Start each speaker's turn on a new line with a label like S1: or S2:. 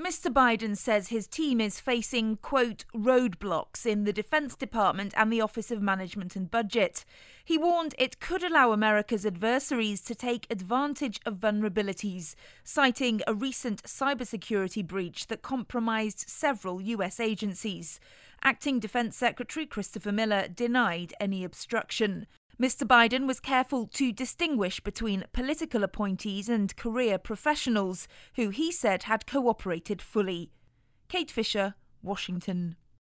S1: Mr. Biden says his team is facing, quote, roadblocks in the Defense Department and the Office of Management and Budget. He warned it could allow America's adversaries to take advantage of vulnerabilities, citing a recent cybersecurity breach that compromised several US agencies. Acting Defense Secretary Christopher Miller denied any obstruction. Mr. Biden was careful to distinguish between political appointees and career professionals, who he said had cooperated fully. Kate Fisher, Washington.